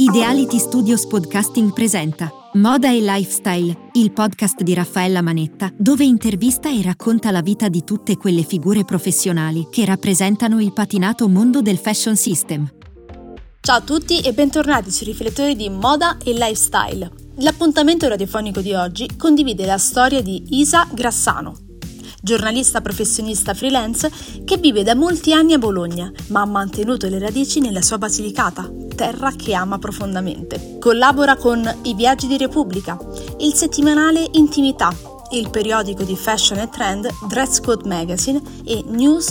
Ideality Studios Podcasting presenta Moda e Lifestyle, il podcast di Raffaella Manetta, dove intervista e racconta la vita di tutte quelle figure professionali che rappresentano il patinato mondo del fashion system. Ciao a tutti e bentornati sui riflettori di Moda e Lifestyle. L'appuntamento radiofonico di oggi condivide la storia di Isa Grassano, giornalista professionista freelance che vive da molti anni a Bologna, ma ha mantenuto le radici nella sua Basilicata, terra che ama profondamente. Collabora con I Viaggi di Repubblica, il settimanale Intimità, il periodico di fashion e trend Dress Code Magazine e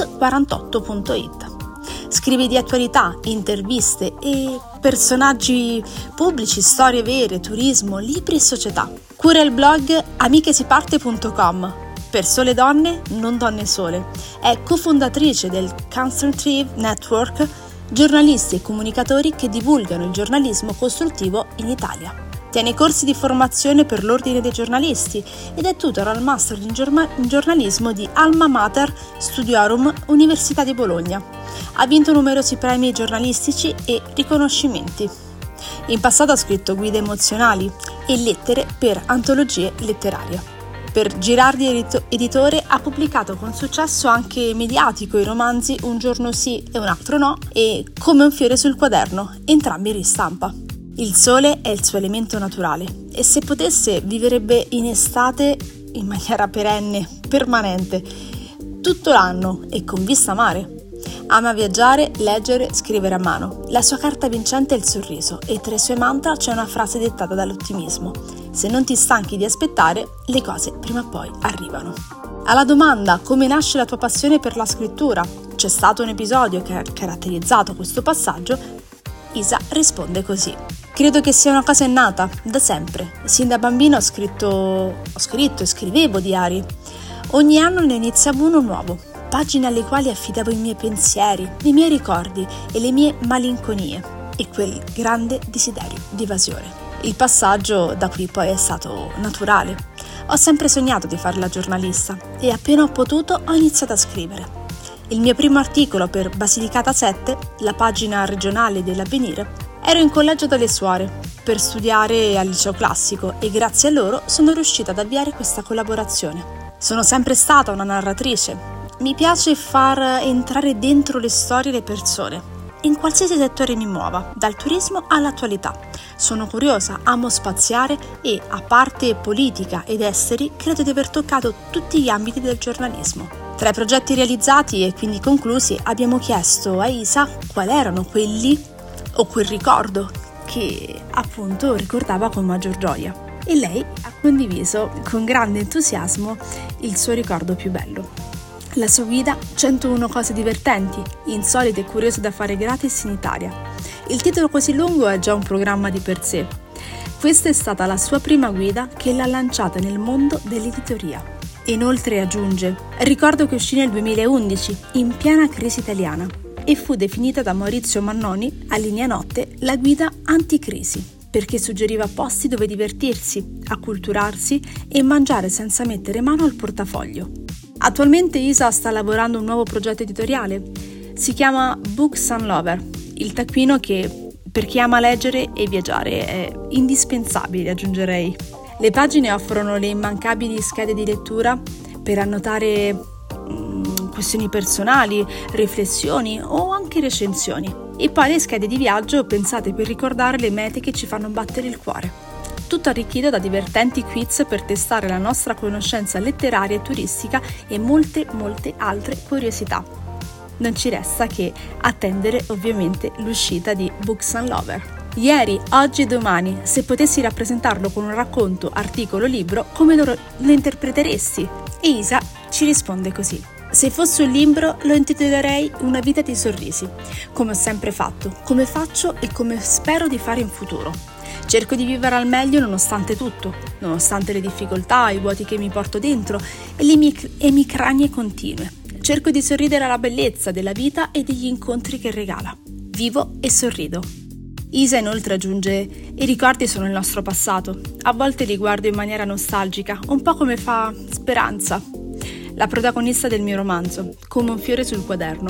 News48.it. Scrive di attualità, interviste e personaggi pubblici, storie vere, turismo, libri e società. Cura il blog amichesiparte.com per sole donne, non donne sole. È cofondatrice del Consultative Network, giornalisti e comunicatori che divulgano il giornalismo costruttivo in Italia. Tiene corsi di formazione per l'Ordine dei giornalisti ed è tutor al Master in giornalismo di Alma Mater Studiorum Università di Bologna. Ha vinto numerosi premi giornalistici e riconoscimenti. In passato ha scritto guide emozionali e lettere per antologie letterarie. Per Girardi Editore ha pubblicato con successo anche mediatico i romanzi Un giorno sì e un altro no e Come un fiore sul quaderno, entrambi in ristampa. Il sole è il suo elemento naturale e se potesse vivrebbe in estate in maniera perenne, permanente, tutto l'anno e con vista mare. Ama viaggiare, leggere, scrivere a mano. La sua carta vincente è il sorriso e tra i suoi mantra c'è una frase dettata dall'ottimismo. Se non ti stanchi di aspettare, le cose prima o poi arrivano. Alla domanda come nasce la tua passione per la scrittura, c'è stato un episodio che ha caratterizzato questo passaggio, Isa risponde così. Credo che sia una cosa innata, da sempre. Sin da bambina ho scritto e scrivevo diari. Ogni anno ne iniziavo uno nuovo. Pagine alle quali affidavo i miei pensieri, i miei ricordi e le mie malinconie e quel grande desiderio di evasione. Il passaggio da qui poi è stato naturale. Ho sempre sognato di fare la giornalista e appena ho potuto ho iniziato a scrivere. Il mio primo articolo per Basilicata 7, la pagina regionale dell'Avvenire, ero in collegio dalle suore per studiare al liceo classico e grazie a loro sono riuscita ad avviare questa collaborazione. Sono sempre stata una narratrice. Mi piace far entrare dentro le storie e le persone, in qualsiasi settore mi muova, dal turismo all'attualità. Sono curiosa, amo spaziare e, a parte politica ed esteri, credo di aver toccato tutti gli ambiti del giornalismo. Tra i progetti realizzati e quindi conclusi abbiamo chiesto a Isa quali erano quelli o quel ricordo che appunto ricordava con maggior gioia. E lei ha condiviso con grande entusiasmo il suo ricordo più bello. La sua guida 101 cose divertenti, insolite e curiose da fare gratis in Italia. Il titolo così lungo è già un programma di per sé. Questa è stata la sua prima guida che l'ha lanciata nel mondo dell'editoria. Inoltre aggiunge: ricordo che uscì nel 2011, in piena crisi italiana, e fu definita da Maurizio Mannoni, a Linea Notte, la guida anticrisi, perché suggeriva posti dove divertirsi, acculturarsi e mangiare senza mettere mano al portafoglio. Attualmente Isa sta lavorando a un nuovo progetto editoriale. Si chiama Books and Lover, il taccuino che per chi ama leggere e viaggiare è indispensabile, aggiungerei. Le pagine offrono le immancabili schede di lettura per annotare questioni personali, riflessioni o anche recensioni. E poi le schede di viaggio pensate per ricordare le mete che ci fanno battere il cuore. Tutto arricchito da divertenti quiz per testare la nostra conoscenza letteraria e turistica e molte altre curiosità. Non ci resta che attendere ovviamente l'uscita di Books and Lover. Ieri, oggi e domani, se potessi rappresentarlo con un racconto, articolo, libro, come lo interpreteresti? E Isa ci risponde così. Se fosse un libro lo intitolerei Una vita di sorrisi, come ho sempre fatto, come faccio e come spero di fare in futuro. Cerco di vivere al meglio nonostante tutto, nonostante le difficoltà, i vuoti che mi porto dentro e le emicranie continue. Cerco di sorridere alla bellezza della vita e degli incontri che regala. Vivo e sorrido. Isa inoltre aggiunge: i ricordi sono il nostro passato. A volte li guardo in maniera nostalgica, un po' come fa Speranza, la protagonista del mio romanzo, Come un fiore sul quaderno.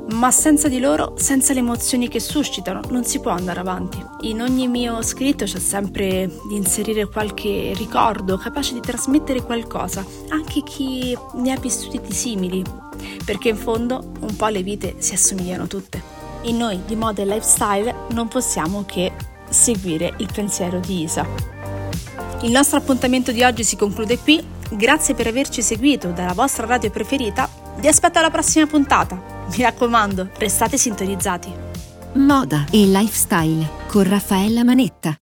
Ma senza di loro, senza le emozioni che suscitano, non si può andare avanti. In ogni mio scritto c'è sempre di inserire qualche ricordo capace di trasmettere qualcosa, anche chi ne ha vissuti di simili, perché in fondo un po' le vite si assomigliano tutte. E noi di Moda e Lifestyle non possiamo che seguire il pensiero di Isa. Il nostro appuntamento di oggi si conclude qui. Grazie per averci seguito dalla vostra radio preferita. Vi aspetto alla prossima puntata. Mi raccomando, restate sintonizzati. Moda e Lifestyle con Raffaella Manetta.